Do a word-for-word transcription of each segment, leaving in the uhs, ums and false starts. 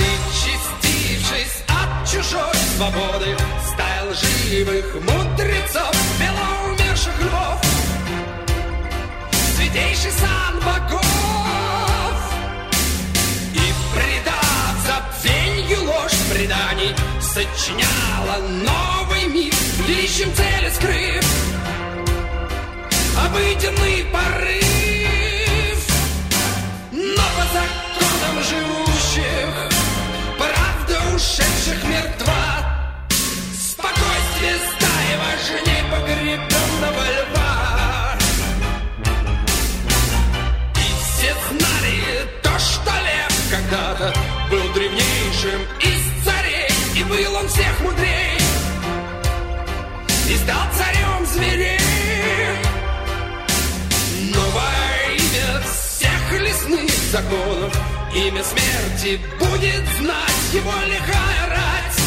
Причастившись от чужой свободы, стая лживых мудрецов, белоумерших львов, святейший сан богов. И, предав забвенью ложь преданий, сочиняла новый миф, величием цели скрыв обыденный порыв. Но по законам живущих, правда ушедших мертва, спокойствие стаи важней погребенного льва. И все знали то, что лев когда-то был древнейшим из царей, и был он всех мудрей, и стал царем зверей. Но во имя всех лесных законов, имя смерти будет знать его лихая рать,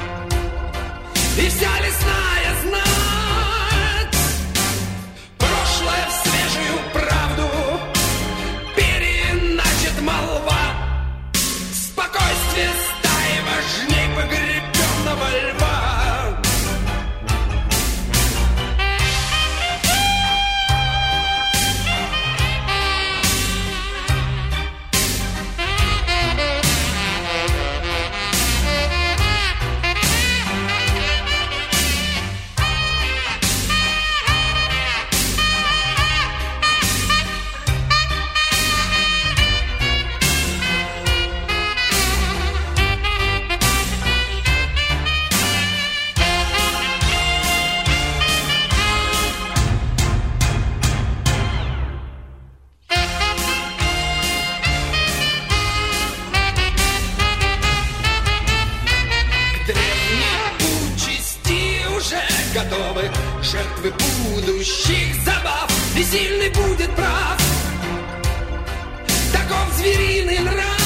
и вся лесная знать. Прошлое в свежую правду переначит молва, спокойствие стаи важней погребенного льва. Готовы жертвы будущих забав, и сильный будет прав. Таков звериный нрав.